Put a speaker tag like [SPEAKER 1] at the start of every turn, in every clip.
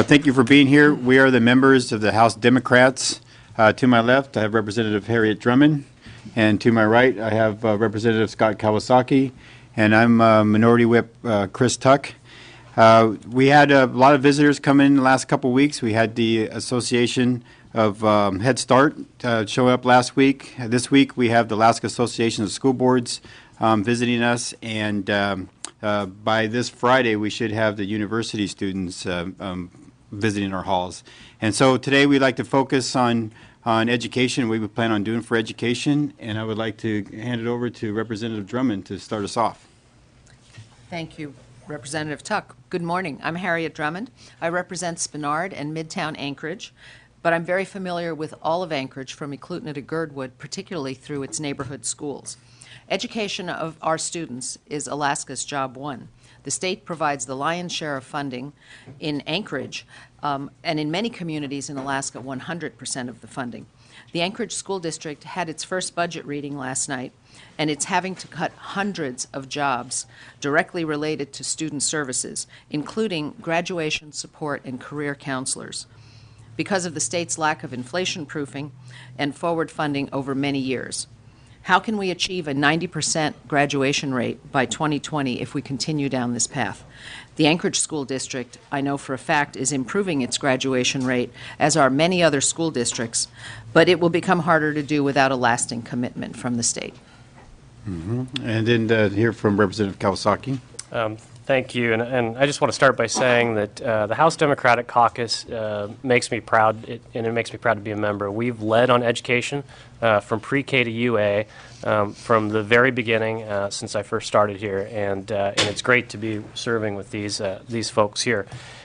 [SPEAKER 1] Thank you for being here. We are the members of the House Democrats. To my left, I have Representative Harriet Drummond, and to my right, I have Representative Scott Kawasaki, and I'm Minority Whip Chris Tuck. We had a lot of visitors come in the last couple weeks. We had the Association of Head Start show up last week. This week, we have the Alaska Association of School Boards visiting us, and by this Friday, we should have the university students visiting our halls. And so today we'd like to focus on education, what we plan on doing for education, and I would like to hand it over to Representative Drummond to start us off.
[SPEAKER 2] Thank you, Representative Tuck. Good morning. I'm Harriet Drummond. I represent Spenard and Midtown Anchorage, but I'm very familiar with all of Anchorage from Eklutna to Girdwood, particularly through its neighborhood schools. Education of our students is Alaska's job one. The state provides the lion's share of funding in Anchorage, and in many communities in Alaska, 100% of the funding. The Anchorage School District had its first budget reading last night, and it's having to cut hundreds of jobs directly related to student services, including graduation support and career counselors, because of the state's lack of inflation proofing and forward funding over many years. How can we achieve a 90% graduation rate by 2020 if we continue down this path? The Anchorage School District, I know for a fact, is improving its graduation rate, as are many other school districts, but it will become harder to do without a lasting commitment from the state.
[SPEAKER 1] Mm-hmm. And then hear from Representative Kawasaki.
[SPEAKER 3] Thank you, and I just want to start by saying that the House Democratic Caucus makes me proud, and it makes me proud to be a member. We've led on education from pre-K to UA from the very beginning since I first started here, and it's great to be serving with these folks here.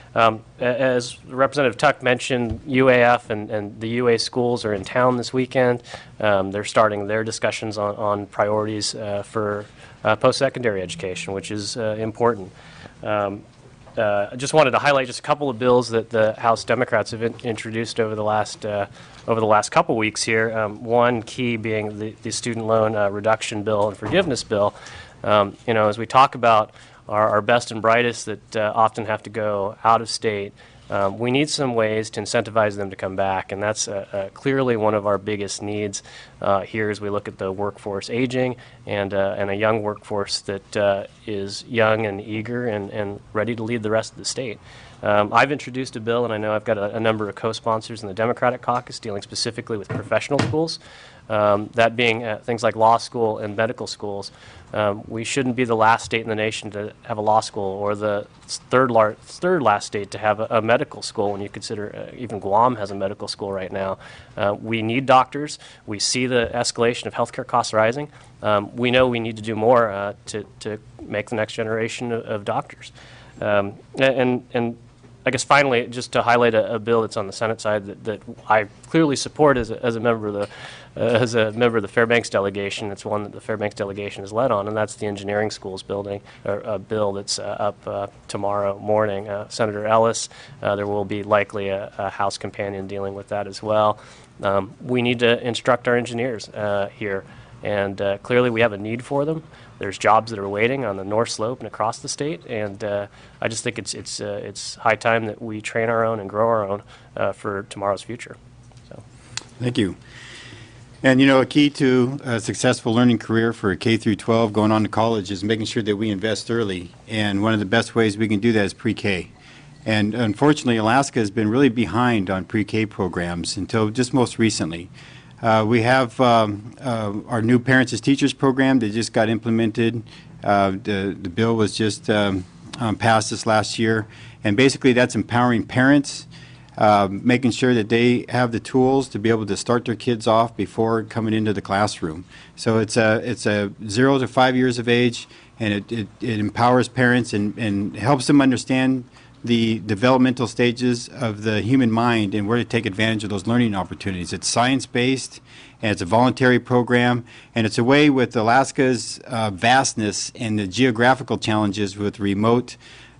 [SPEAKER 3] As Representative Tuck mentioned, UAF and the UA schools are in town this weekend. They're starting their discussions on priorities for post-secondary education, which is important. I just wanted to highlight just a couple of bills that the House Democrats have introduced over the last couple weeks here. One key being the student loan reduction bill and forgiveness bill. As we talk about our best and brightest that often have to go out of state, we need some ways to incentivize them to come back, and that's clearly one of our biggest needs here as we look at the workforce aging and a young workforce that is young and eager and ready to lead the rest of the state. I've introduced a bill, and I know I've got a number of co-sponsors in the Democratic caucus dealing specifically with professional schools, that being things like law school and medical schools. We shouldn't be the last state in the nation to have a law school, or the third last state to have a medical school, when you consider even Guam has a medical school right now. We need doctors. We see the escalation of healthcare costs rising. We know we need to do more to make the next generation of doctors. And I guess finally, just to highlight a bill that's on the Senate side that I clearly support as a member of the Fairbanks delegation. It's one that the Fairbanks delegation is led on, and that's the engineering schools building, or a bill that's up tomorrow morning. Senator Ellis, there will be likely a House companion dealing with that as well. We need to instruct our engineers here, and clearly we have a need for them. There's jobs that are waiting on the North Slope and across the state, and I just think it's high time that we train our own and grow our own for tomorrow's future. So,
[SPEAKER 1] thank you. And a key to a successful learning career for K through 12 going on to college is making sure that we invest early. And one of the best ways we can do that is pre-K. And unfortunately, Alaska has been really behind on pre-K programs until just most recently. We have our new Parents as Teachers program that just got implemented. The bill was just passed this last year. And basically that's empowering parents, making sure that they have the tools to be able to start their kids off before coming into the classroom. So it's a 0 to 5 years of age, and it empowers parents and helps them understand the developmental stages of the human mind and where to take advantage of those learning opportunities. It's science-based, and it's a voluntary program, and it's a way with Alaska's vastness and the geographical challenges with remote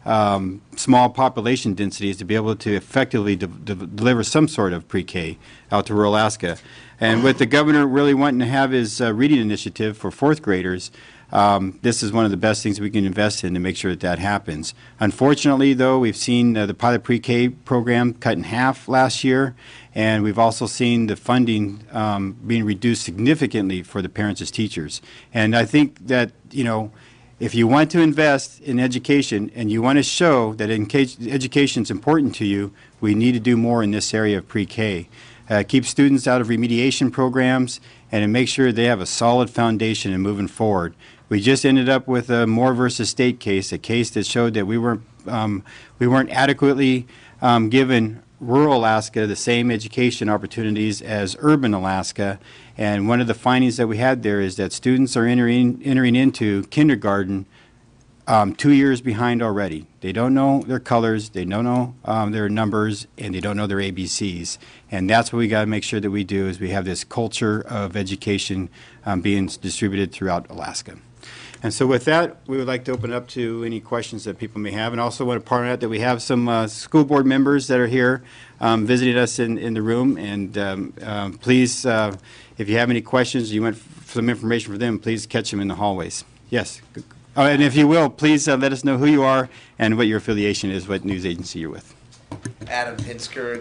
[SPEAKER 1] small population densities to be able to effectively deliver some sort of pre-K out to rural Alaska. And with the governor really wanting to have his reading initiative for fourth graders, this is one of the best things we can invest in to make sure that that happens. Unfortunately, though, we've seen the pilot pre-K program cut in half last year, and we've also seen the funding being reduced significantly for the parents as teachers. And I think that, if you want to invest in education and you want to show that education is important to you, we need to do more in this area of pre-K. Keep students out of remediation programs and make sure they have a solid foundation in moving forward. We just ended up with a Moore versus State case, a case that showed that we weren't adequately given rural Alaska the same education opportunities as urban Alaska. And one of the findings that we had there is that students are entering into kindergarten 2 years behind already. They don't know their colors, they don't know their numbers, and they don't know their ABCs. And that's what we got to make sure that we do, is we have this culture of education being distributed throughout Alaska. And so with that, we would like to open it up to any questions that people may have. And also want to point out that we have some school board members that are here visiting us in the room. And please, if you have any questions, you want some information for them, please catch them in the hallways. Yes. Oh, and if you will, please let us know who you are and what your affiliation is, what news agency you're with.
[SPEAKER 4] Adam Pinsker,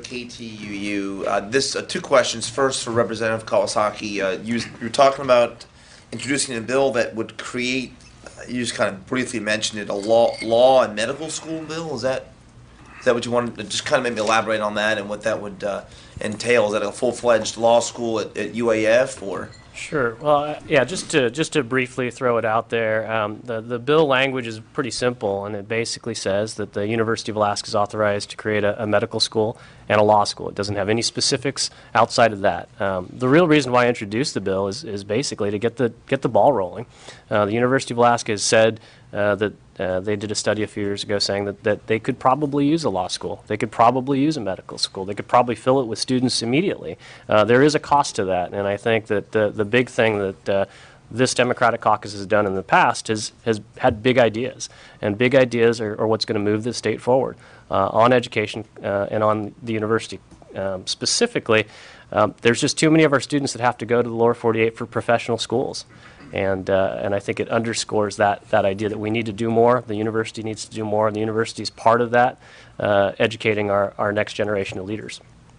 [SPEAKER 4] KTUU. Two questions. First, for Representative Kawasaki, you were talking about introducing a bill that would create, you just kind of briefly mentioned it, a law and medical school bill. Is that what you wanted to just kind of maybe elaborate on that and what that would entail? Is that a full-fledged law school at UAF, or?
[SPEAKER 3] Sure. Well, yeah, just to briefly throw it out there, the bill language is pretty simple, and it basically says that the University of Alaska is authorized to create a medical school and a law school. It doesn't have any specifics outside of that. The real reason why I introduced the bill is basically to get the ball rolling. The University of Alaska has said that they did a study a few years ago saying that they could probably use a law school. They could probably use a medical school. They could probably fill it with students immediately. There is a cost to that, and I think that the big thing that this Democratic caucus has done in the past has had big ideas, and big ideas are what's going to move the state forward on education and on the university. Specifically, there's just too many of our students that have to go to the lower 48 for professional schools. And I think it underscores that idea that we need to do more. The university needs to do more, and the university is part of that, educating our next generation of leaders.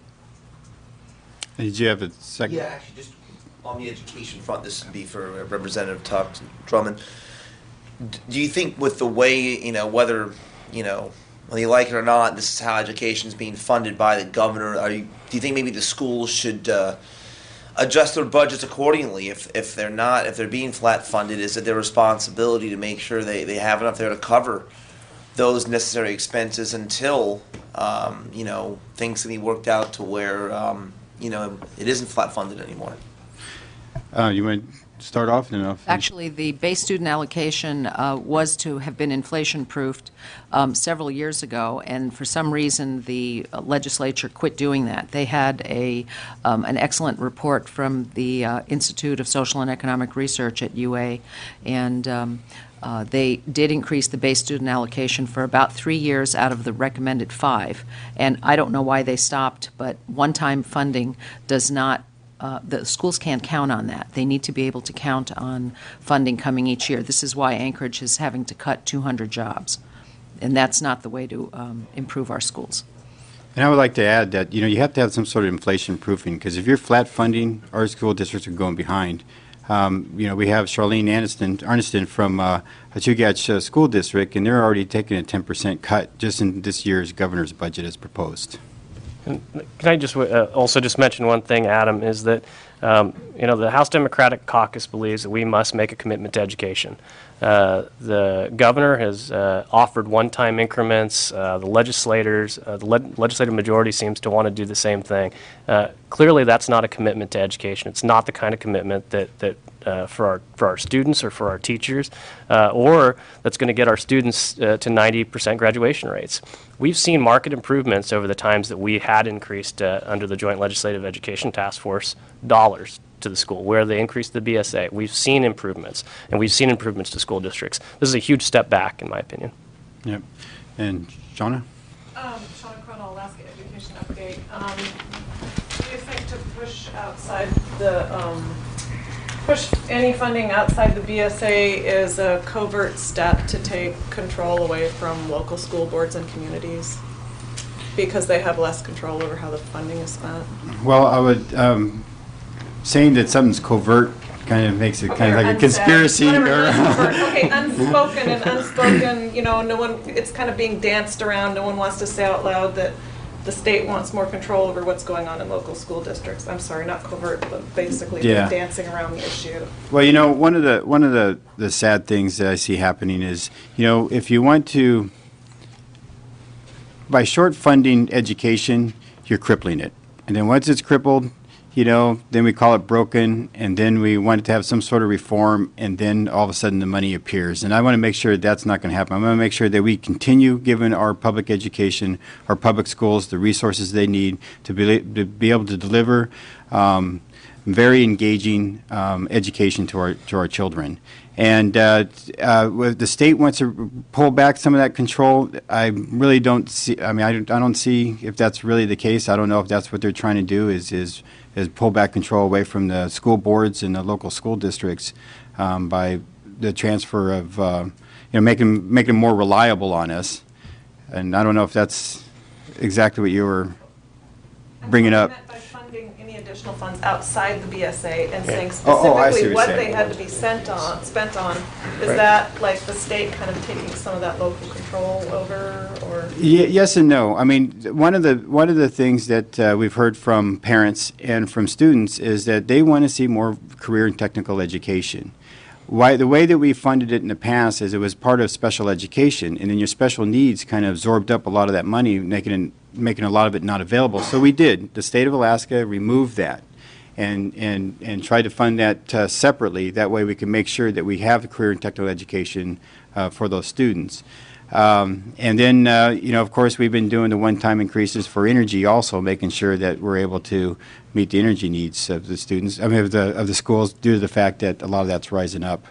[SPEAKER 1] Did you have a second?
[SPEAKER 4] Yeah, actually, just on the education front, this would be for Representative Tuck Drummond. Do you think with the way, whether you like it or not, this is how education is being funded by the governor, do you think maybe the schools should adjust their budgets accordingly? If they're being flat funded, is it their responsibility to make sure they have enough there to cover those necessary expenses until things can be worked out to where it isn't flat funded anymore?
[SPEAKER 1] You want to start off?
[SPEAKER 2] Actually, the base student allocation was to have been inflation-proofed several years ago, and for some reason the legislature quit doing that. They had an excellent report from the Institute of Social and Economic Research at UA, and they did increase the base student allocation for about 3 years out of the recommended 5. And I don't know why they stopped, but one-time funding does not the schools can't count on that. They need to be able to count on funding coming each year. This is why Anchorage is having to cut 200 jobs, and that's not the way to improve our schools.
[SPEAKER 1] And I would like to add that you have to have some sort of inflation proofing, because if you're flat funding, our school districts are going behind. We have Charlene Arniston from Chugach School District, and they're already taking a 10% cut just in this year's governor's budget as proposed.
[SPEAKER 3] And can I just also just mention one thing, Adam, is that the House Democratic Caucus believes that we must make a commitment to education. The governor has offered one-time increments. The legislators, the legislative majority seems to want to do the same thing. Clearly, that's not a commitment to education. It's not the kind of commitment that for our students or for our teachers, or that's going to get our students to 90% graduation rates. We've seen market improvements over the times that we had increased under the Joint Legislative Education Task Force dollars to the school, where they increased the BSA. We've seen improvements, and we've seen improvements to school districts. This is a huge step back, in my opinion.
[SPEAKER 1] Yep. And Shauna?
[SPEAKER 5] Shauna Cronall, Alaska Education Update. Do you think to push outside push any funding outside the BSA is a covert step to take control away from local school boards and communities? Because they have less control over how the funding is spent?
[SPEAKER 1] Well, I would, saying that something's covert kind of makes it kind of like a conspiracy.
[SPEAKER 5] Okay, unspoken and unspoken, no one, it's kind of being danced around. No one wants to say out loud that the state wants more control over what's going on in local school districts. I'm sorry, not covert, but basically
[SPEAKER 1] Yeah.
[SPEAKER 5] dancing around the issue.
[SPEAKER 1] Well, one of the sad things that I see happening is, if you want to, by short funding education, you're crippling it. And then once it's crippled, then we call it broken, and then we want it to have some sort of reform, and then all of a sudden the money appears. And I want to make sure that's not going to happen. I want to make sure that we continue giving our public education, our public schools, the resources they need to be able to deliver very engaging education to our children. And if the state wants to pull back some of that control, I really don't see. I mean, I don't see if that's really the case. I don't know if that's what they're trying to do is pull back control away from the school boards and the local school districts by the transfer of making them more reliable on us. And I don't know if that's exactly what you were bringing up.
[SPEAKER 5] By funding any additional funds outside the BSA and saying
[SPEAKER 1] I see
[SPEAKER 5] specifically
[SPEAKER 1] what you're
[SPEAKER 5] what
[SPEAKER 1] saying.
[SPEAKER 5] they had to be spent on, is
[SPEAKER 1] Right.
[SPEAKER 5] that like the state kind of taking some of that local control over, or?
[SPEAKER 1] Yes and no. I mean, one of the things that we've heard from parents and from students is that they want to see more career and technical education. The way that we funded it in the past is it was part of special education, and then your special needs kind of absorbed up a lot of that money, making a lot of it not available. So we did. The state of Alaska removed that and tried to fund that separately. That way we can make sure that we have the career and technical education for those students. And then, of course, we've been doing the one-time increases for energy also, making sure that we're able to meet the energy needs of the students, of the schools, due to the fact that a lot of that's rising up.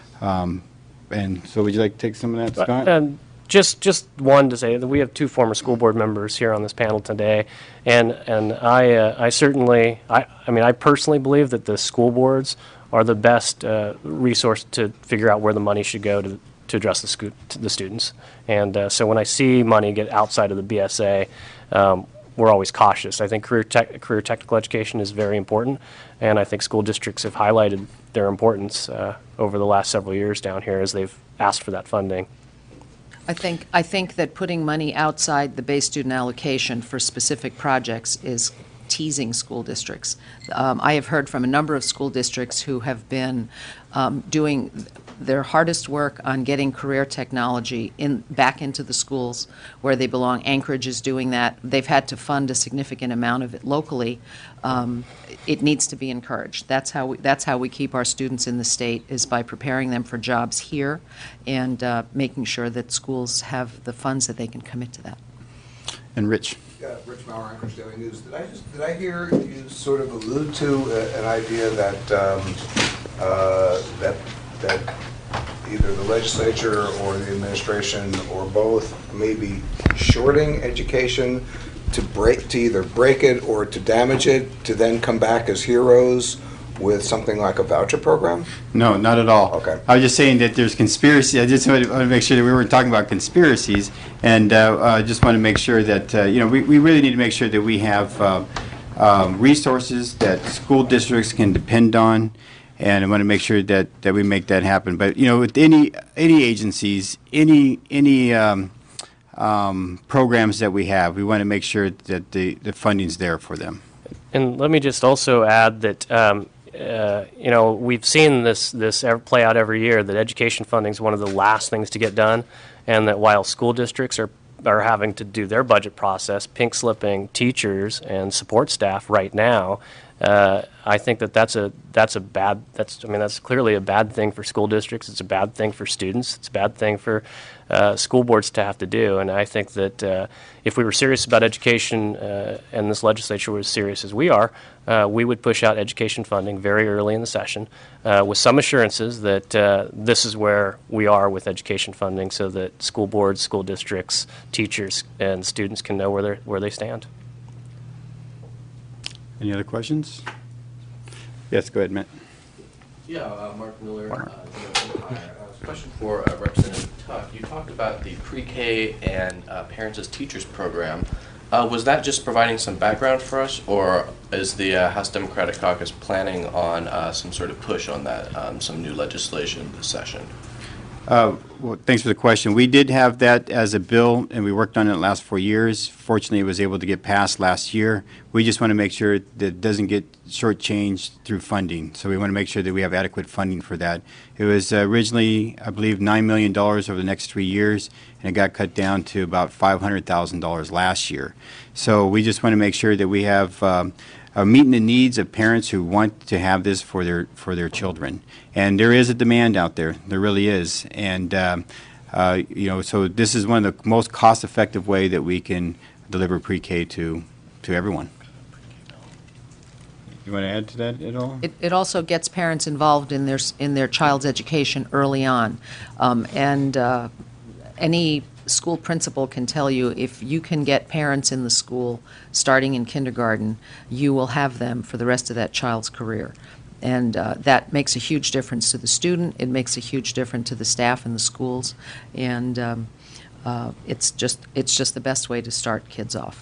[SPEAKER 1] And so would you like to take some of that, Scott?
[SPEAKER 3] Just one to say that we have two former school board members here on this panel today, and I certainly, I personally believe that the school boards are the best resource to figure out where the money should go to address the students. And so when I see money get outside of the BSA, we're always cautious. I think career technical education is very important, and I think school districts have highlighted their importance over the last several years down here as they've asked for that funding.
[SPEAKER 2] I think that putting money outside the base student allocation for specific projects is teasing school districts. I have heard from a number of school districts who have been doing their hardest work on getting career technology back into the schools where they belong. Anchorage is doing that. They've had to fund a significant amount of it locally. It needs to be encouraged. That's how we keep our students in the state, is by preparing them for jobs here and making sure that schools have the funds that they can commit to that.
[SPEAKER 1] And Rich?
[SPEAKER 6] Rich Maurer, Anchorage Daily News. Did I hear you sort of allude to an idea that that either the legislature or the administration or both may be shorting education to either break it or to damage it, to then come back as heroes with something like a voucher program?
[SPEAKER 1] No, not at all.
[SPEAKER 6] Okay.
[SPEAKER 1] I was just saying that there's conspiracy. I just wanted to make sure that we weren't talking about conspiracies, and I just want to make sure that we really need to make sure that we have resources that school districts can depend on, and I want to make sure that we make that happen. But with any agencies, any programs that we have, we want to make sure that the funding's there for them.
[SPEAKER 3] And let me just also add that we've seen this play out every year, that education funding is one of the last things to get done, and that while school districts are having to do their budget process, pink slipping teachers and support staff right now, I think that's clearly a bad thing for school districts. It's a bad thing for students. It's a bad thing for school boards to have to do. And I think that if we were serious about education and this legislature was serious as we are, we would push out education funding very early in the session with some assurances that this is where we are with education funding, so that school boards, school districts, teachers, and students can know where they stand.
[SPEAKER 1] Any other questions? Yes, go ahead, Matt.
[SPEAKER 7] Yeah, Mark Miller, Empire. Question for Representative Tuck. You talked about the pre-K and Parents as Teachers program. Was that just providing some background for us, or is the House Democratic Caucus planning on some sort of push on that, some new legislation this session?
[SPEAKER 1] Well, thanks for the question. We did have that as a bill, and we worked on it the last 4 years. Fortunately, it was able to get passed last year. We just want to make sure that it doesn't get shortchanged through funding. So we want to make sure that we have adequate funding for that. It was originally, I believe, $9 million over the next 3 years, and it got cut down to about $500,000 last year. So we just want to make sure that we have meeting the needs of parents who want to have this for their children. And there is a demand out there. There really is. And, so this is one of the most cost-effective way that we can deliver pre-K to everyone. You want to add to that at all?
[SPEAKER 2] It also gets parents involved in their child's education early on. Any school principal can tell you, if you can get parents in the school starting in kindergarten, you will have them for the rest of that child's career. And that makes a huge difference to the student. It makes a huge difference to the staff in the schools. And it's just the best way to start kids off.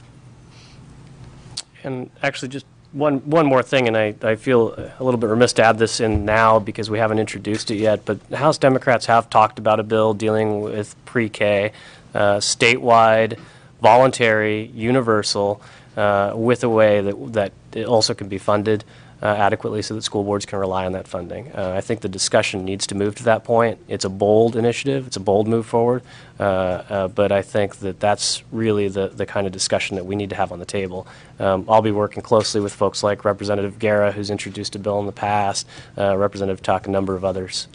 [SPEAKER 3] And actually, just one more thing, and I feel a little bit remiss to add this in now because we haven't introduced it yet, but the House Democrats have talked about a bill dealing with pre-K, statewide, voluntary, universal, with a way that it also can be funded adequately so that school boards can rely on that funding. I think the discussion needs to move to that point. It's a bold initiative. It's a bold move forward. But I think that that's really the kind of discussion that we need to have on the table. I'll be working closely with folks like Representative Guerra, who's introduced a bill in the past, Representative Tuck, a number of others.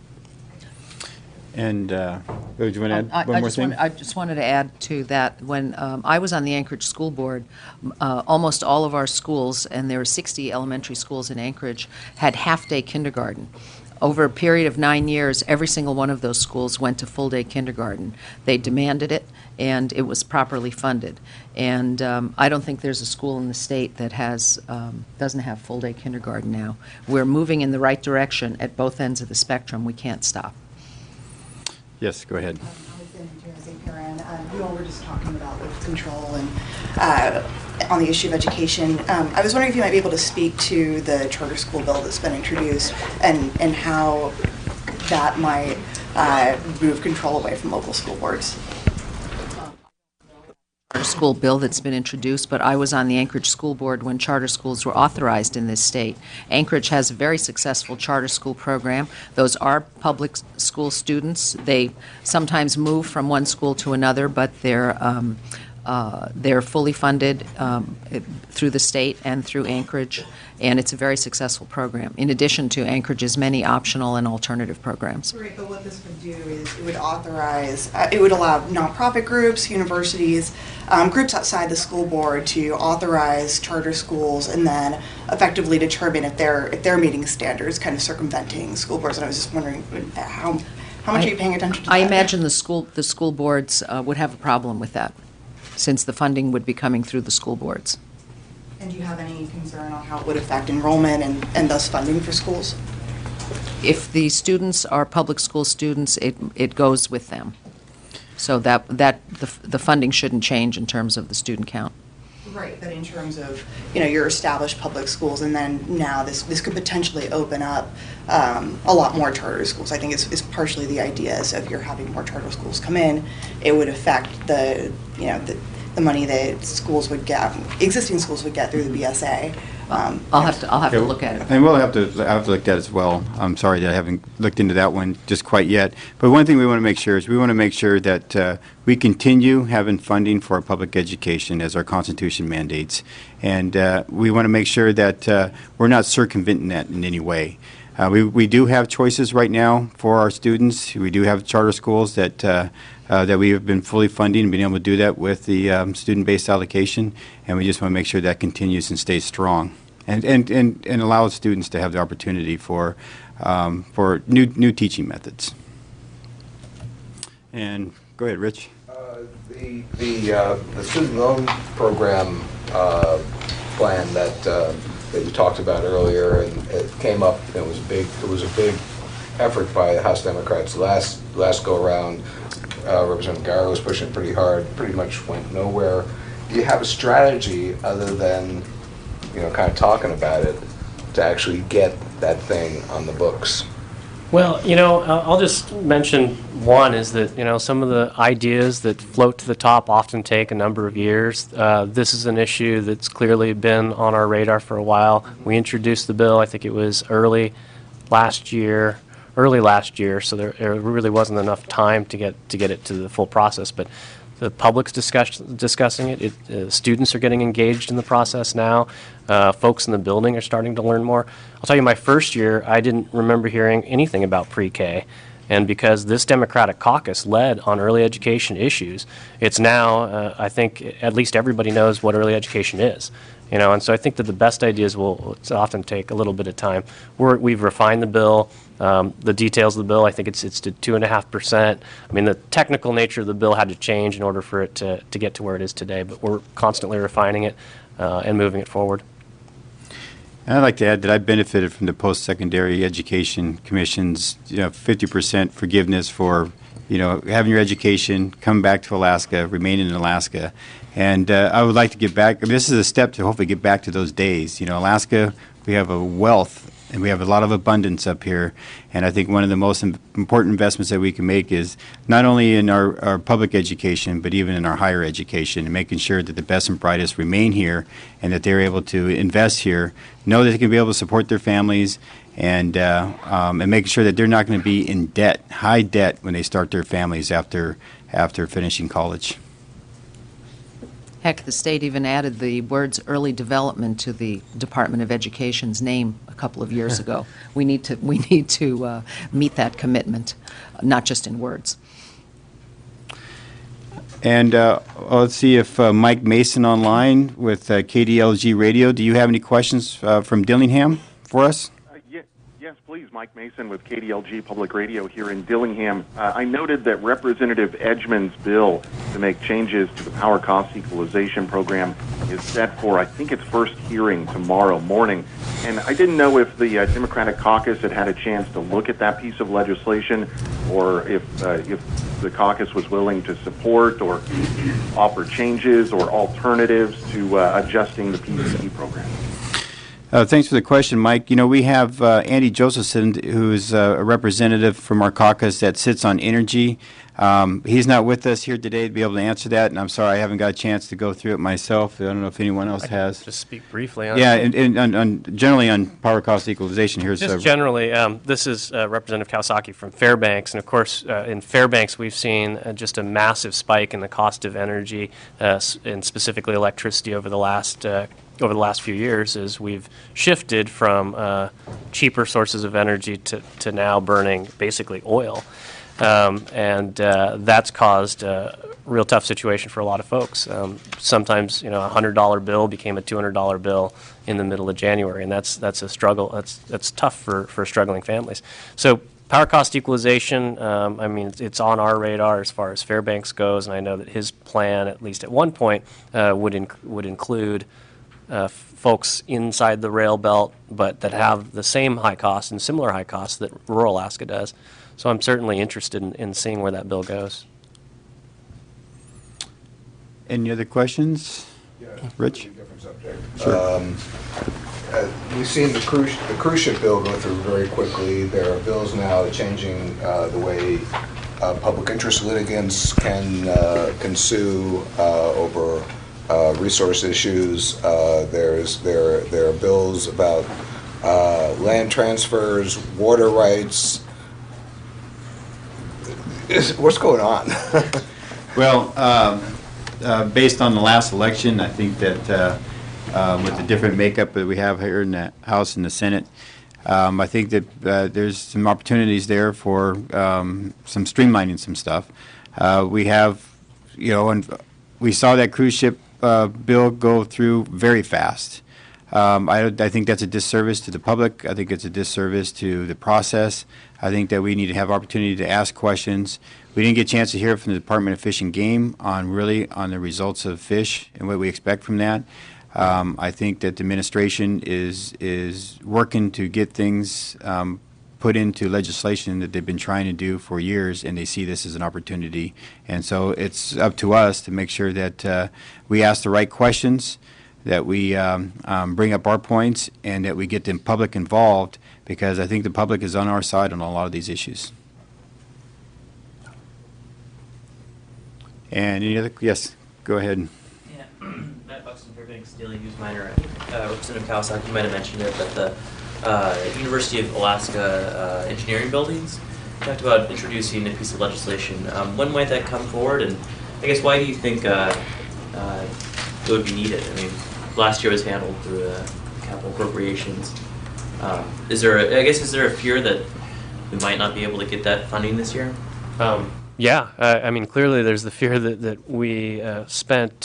[SPEAKER 1] And do you want to add one more thing?
[SPEAKER 2] I just wanted to add to that. When I was on the Anchorage School Board, almost all of our schools, and there were 60 elementary schools in Anchorage, had half-day kindergarten. Over a period of 9 years, every single one of those schools went to full-day kindergarten. They demanded it, and it was properly funded. And I don't think there's a school in the state that doesn't have full-day kindergarten now. We're moving in the right direction at both ends of the spectrum. We can't stop.
[SPEAKER 1] Yes, go ahead.
[SPEAKER 8] I was in Jersey, Karen. You all were just talking about birth control and on the issue of education. I was wondering if you might be able to speak to the charter school bill that's been introduced and how that might move control away from local school boards.
[SPEAKER 2] Charter school bill that's been introduced, but I was on the Anchorage School Board when charter schools were authorized in this state. Anchorage has a very successful charter school program. Those are public school students. They sometimes move from one school to another, but they're fully funded through the state and through Anchorage, and it's a very successful program, in addition to Anchorage's many optional and alternative programs.
[SPEAKER 8] Right, but what this would do is it would authorize, it would allow nonprofit groups, universities, groups outside the school board to authorize charter schools and then effectively determine if they're meeting standards, kind of circumventing school boards. And I was just wondering how much are you paying attention to that?
[SPEAKER 2] I imagine the school boards would have a problem with that, since the funding would be coming through the school boards.
[SPEAKER 8] And do you have any concern on how it would affect enrollment and thus funding for schools?
[SPEAKER 2] If the students are public school students, it goes with them. So the funding shouldn't change in terms of the student count.
[SPEAKER 8] Right, but in terms of, your established public schools, and then now this could potentially open up a lot more charter schools. I think it's partially the idea is if you're having more charter schools come in, it would affect the money that schools would get, existing schools would get through the BSA.
[SPEAKER 2] I'll have to look at it.
[SPEAKER 1] And I'll have to look at that as well. I'm sorry that I haven't looked into that one just quite yet. But one thing we want to make sure is we want to make sure that we continue having funding for our public education as our Constitution mandates. And we want to make sure that we're not circumventing that in any way. We do have choices right now for our students. We do have charter schools that that we have been fully funding and been able to do that with the student-based allocation, and we just want to make sure that continues and stays strong, and allows students to have the opportunity for new teaching methods. And go ahead, Rich.
[SPEAKER 6] The student loan program plan that you talked about earlier, and it came up. It was big. It was a big effort by the House Democrats last go around. Representative Garrow was pushing pretty hard. Pretty much went nowhere. Do you have a strategy other than kind of talking about it to actually get that thing on the books?
[SPEAKER 3] Well, I'll just mention one is that, some of the ideas that float to the top often take a number of years. This is an issue that's clearly been on our radar for a while. We introduced the bill, I think it was early last year, so there really wasn't enough time to get it to the full process. But the public's discussing it. Students are getting engaged in the process now. Folks in the building are starting to learn more. I'll tell you, my first year, I didn't remember hearing anything about pre-K. And because this Democratic caucus led on early education issues, it's now, I think, at least everybody knows what early education is. And so I think that the best ideas will often take a little bit of time. We've refined the bill. The details of the bill, I think it's to 2.5%. I mean, the technical nature of the bill had to change in order for it to get to where it is today, but we're constantly refining it and moving it forward.
[SPEAKER 1] And I'd like to add that I benefited from the Post-Secondary Education Commission's 50% forgiveness for having your education, come back to Alaska, remain in Alaska. And I would like to get back. I mean, this is a step to hopefully get back to those days. Alaska, we have a wealth and we have a lot of abundance up here. And I think one of the most important investments that we can make is not only in our public education, but even in our higher education, and making sure that the best and brightest remain here and that they're able to invest here, know that they can be able to support their families, and making sure that they're not going to be in debt, high debt, when they start their families after finishing college.
[SPEAKER 2] Heck, the state even added the words early development to the Department of Education's name a couple of years ago. We need to meet that commitment, not just in words.
[SPEAKER 1] And let's see if Mike Mason online with KDLG Radio. Do you have any questions from Dillingham for us?
[SPEAKER 9] Yes, please. Mike Mason with KDLG Public Radio here in Dillingham. I noted that Representative Edgman's bill to make changes to the power cost equalization program is set for, I think, its first hearing tomorrow morning. And I didn't know if the Democratic caucus had a chance to look at that piece of legislation, or if the caucus was willing to support or offer changes or alternatives to adjusting the PCE program.
[SPEAKER 1] Thanks for the question, Mike. We have Andy Josephson, who's a representative from our caucus that sits on energy. He's not with us here today to be able to answer that, and I'm sorry I haven't got a chance to go through it myself. I don't know if anyone else has.
[SPEAKER 3] Just speak briefly on
[SPEAKER 1] it. Yeah, and generally on power cost equalization. Here's
[SPEAKER 3] just generally, this is Representative Kawasaki from Fairbanks, and of course, in Fairbanks, we've seen just a massive spike in the cost of energy, and specifically electricity over the last few years, as we've shifted from cheaper sources of energy to now burning basically oil. And that's caused a real tough situation for a lot of folks. Sometimes, a $100 bill became a $200 bill in the middle of January, and that's a struggle. That's tough for struggling families. So power cost equalization, it's on our radar as far as Fairbanks goes, and I know that his plan, at least at one point, would include folks inside the rail belt, but that have the same high costs and similar high costs that rural Alaska does. So I'm certainly interested in seeing where that bill goes.
[SPEAKER 1] Any other questions?
[SPEAKER 6] Yeah,
[SPEAKER 1] Rich?
[SPEAKER 6] Different subject.
[SPEAKER 1] Sure.
[SPEAKER 6] We've seen the cruise ship bill go through very quickly. There are bills now changing the way public interest litigants can sue over resource issues. There are bills about land transfers, water rights. What's going on?
[SPEAKER 1] Well, based on the last election, I think that with the different makeup that we have here in the House and the Senate, I think that there's some opportunities there for some streamlining some stuff. We have, and we saw that cruise ship bill go through very fast. I think that's a disservice to the public. I think it's a disservice to the process. I think that we need to have opportunity to ask questions. We didn't get a chance to hear from the Department of Fish and Game on the results of fish and what we expect from that. I think that the administration is working to get things put into legislation that they've been trying to do for years, and they see this as an opportunity. And so it's up to us to make sure that we ask the right questions, that we bring up our points, and that we get the public involved, because I think the public is on our side on a lot of these issues. And any other? Yes, go ahead.
[SPEAKER 10] Yeah, Matt Buxton, Fairbanks Daily News Miner. Representative Kawasaki might have mentioned it, but the University of Alaska engineering buildings talked about introducing a piece of legislation. When might that come forward? And I guess why do you think it would be needed? I mean, last year was handled through capital appropriations. Is there a fear that we might not be able to get that funding this year?
[SPEAKER 3] Yeah, I mean, clearly there's the fear that we spent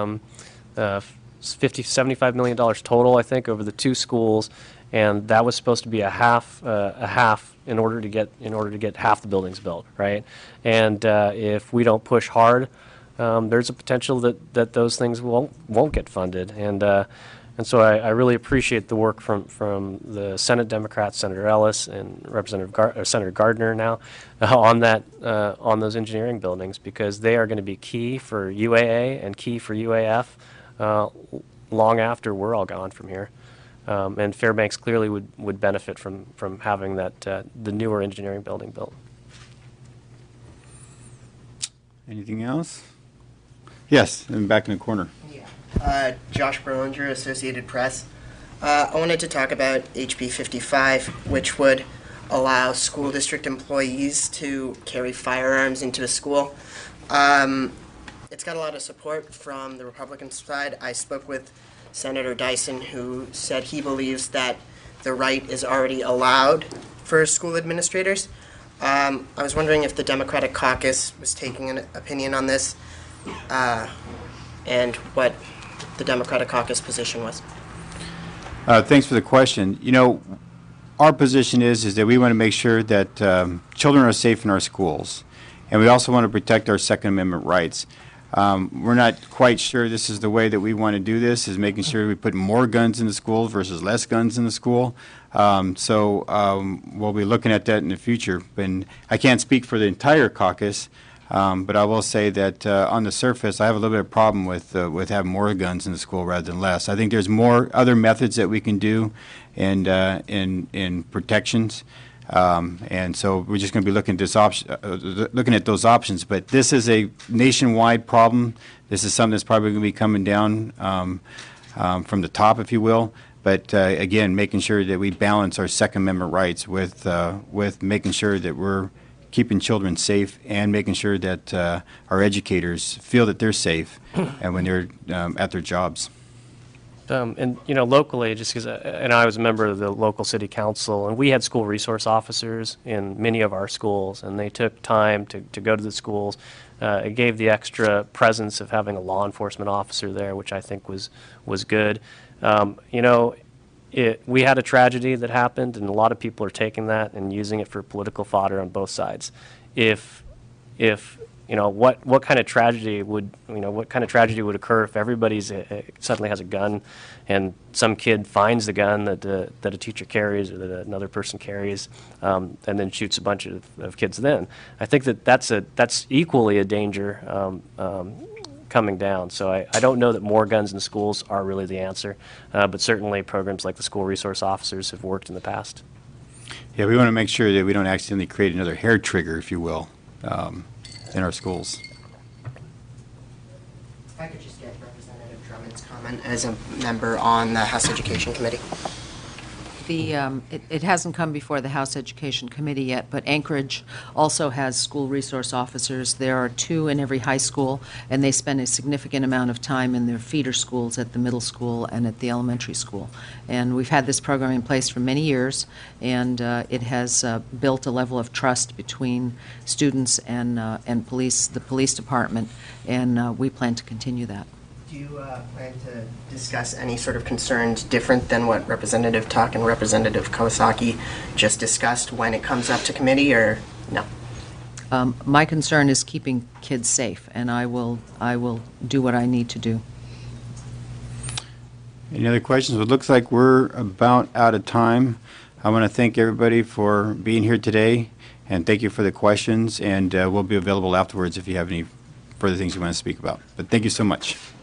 [SPEAKER 3] $75 million total, I think, over the two schools, and that was supposed to be a half in order to get half the buildings built, right? And if we don't push hard, there's a potential that those things won't get funded, and so I really appreciate the work from the Senate Democrats, Senator Ellis and Senator Gardner now on those engineering buildings, because they are going to be key for UAA and key for UAF long after we're all gone from here. And Fairbanks clearly would benefit from having the newer engineering building built.
[SPEAKER 1] Anything else? Yes, and back in the corner.
[SPEAKER 11] Josh Berlinger, Associated Press. I wanted to talk about HB 55, which would allow school district employees to carry firearms into a school. It's got a lot of support from the Republican side. I spoke with Senator Dyson, who said he believes that the right is already allowed for school administrators. I was wondering if the Democratic caucus was taking an opinion on this, and what the Democratic caucus position was.
[SPEAKER 1] Thanks for the question. Our position is that we want to make sure that children are safe in our schools, and we also want to protect our Second Amendment rights. We're not quite sure this is the way that we want to do this, is making sure we put more guns in the school versus less guns in the school. So we'll be looking at that in the future. And I can't speak for the entire caucus, but I will say that on the surface, I have a little bit of problem with having more guns in the school rather than less. I think there's more other methods that we can do in protections. And so we're just going to be looking at those options. But this is a nationwide problem. This is something that's probably going to be coming down from the top, if you will. But again, making sure that we balance our Second Amendment rights with making sure that we're keeping children safe and making sure that our educators feel that they're safe and when they're at their jobs.
[SPEAKER 3] And locally, just because I was a member of the local city council, and we had school resource officers in many of our schools, and they took time to go to the schools. It gave the extra presence of having a law enforcement officer there, which I think was good. We had a tragedy that happened, and a lot of people are taking that and using it for political fodder on both sides. What kind of tragedy would occur if everybody suddenly has a gun, and some kid finds the gun that a teacher carries or that another person carries, and then shoots a bunch of kids? Then I think that's equally a danger coming down. So I don't know that more guns in schools are really the answer, but certainly programs like the school resource officers have worked in the past.
[SPEAKER 1] Yeah, we want to make sure that we don't accidentally create another hair trigger, if you will, in our schools.
[SPEAKER 11] If I could just get Representative superintendent's comment as a member on the House Education Committee.
[SPEAKER 2] It hasn't come before the House Education Committee yet, but Anchorage also has school resource officers. There are 2 in every high school, and they spend a significant amount of time in their feeder schools at the middle school and at the elementary school. And we've had this program in place for many years, and it has built a level of trust between students and police, the police department, and we plan to continue that.
[SPEAKER 11] Do you plan to discuss any sort of concerns different than what Representative Tuck and Representative Kawasaki just discussed when it comes up to committee, or no?
[SPEAKER 2] My concern is keeping kids safe, and I will do what I need to do.
[SPEAKER 1] Any other questions? It looks like we're about out of time. I want to thank everybody for being here today, and thank you for the questions, and we'll be available afterwards if you have any further things you want to speak about. But thank you so much.